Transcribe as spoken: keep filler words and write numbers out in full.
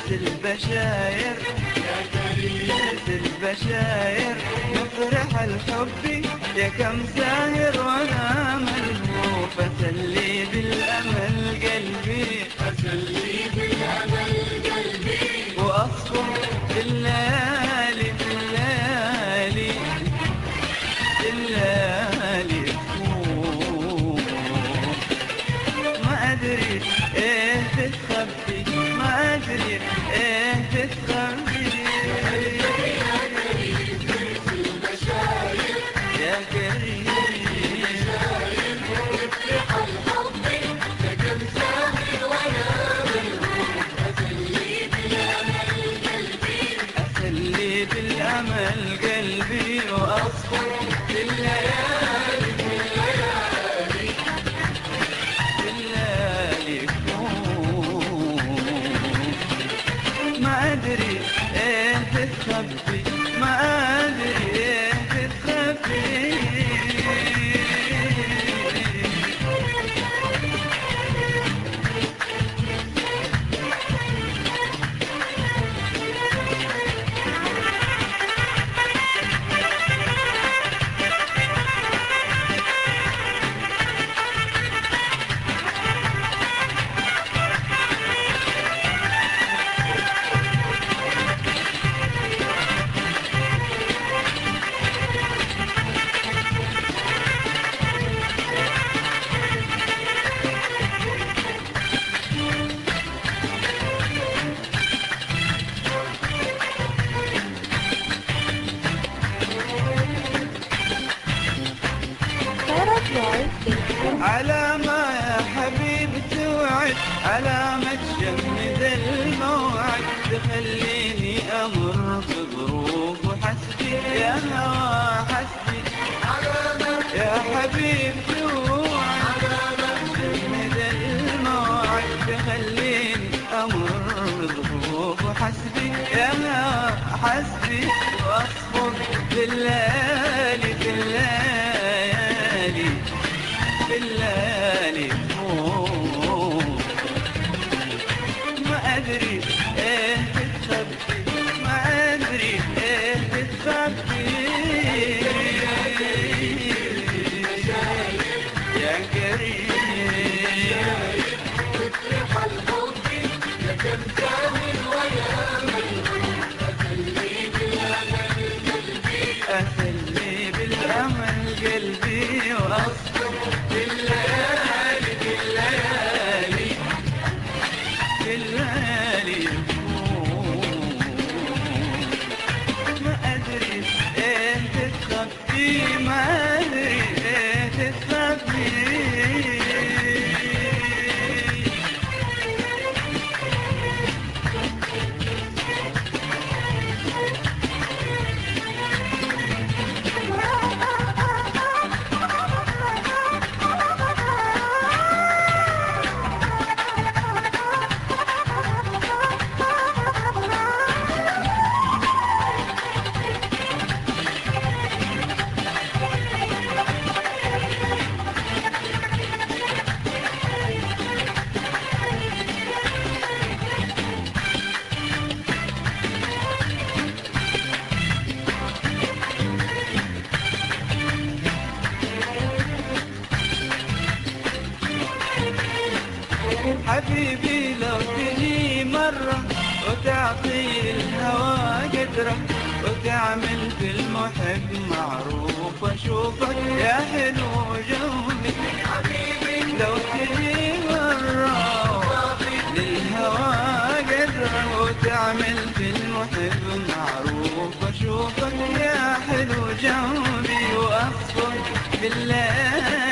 البشاير يا كريم البشاير مفرح الحب يا كم ساهر وانا ملهوف اسلي بالامل قلبي اسلي بالامل قلبي واصفر بالليالي بالليالي بالليالي فوق ما ادري ايه تتخبي ما ادري ايه تتخبي يا كريم يفرح الحب يا كم ساهر وانا ملهوف اسلي بالامل قلبي اسلي بالامل قلبي واصفر بالليالي بالليالي بالليالي فوق ما ادري ايه تتخبي ما ادري ايه تتخبي على ما يا حبيب توعد على ما تجمد الموعد تخليني امر بظروف وحسبي يا هوى حسبي يا حبيب توعد على ما تجمد الموعد تخليني امر بظروف وحسبي يا هوى حسبي واصبر بالليالي بالليالي بالليالي فوق ما ادري ايه تتخبي ما ادري ايه تتخبي يا كريم يفرح الحب يا كم ساهر وانا ملهوف اسلي بالامل قلبي اسلي بالامل قلبي واصبر بالليالي بالليالي بالليالي فوق ما ادري ايه تتخبي ما ادري ايه تتخبي حبيبي لو تجي مرة وتعطي الهوى قدره وتعمل في المحب معروف واشوفك يا حلو جوي حبيبي لو تجي مرة للهوى قدره وتعمل في المحب معروف واشوفك يا حلو جوي واصفر بالله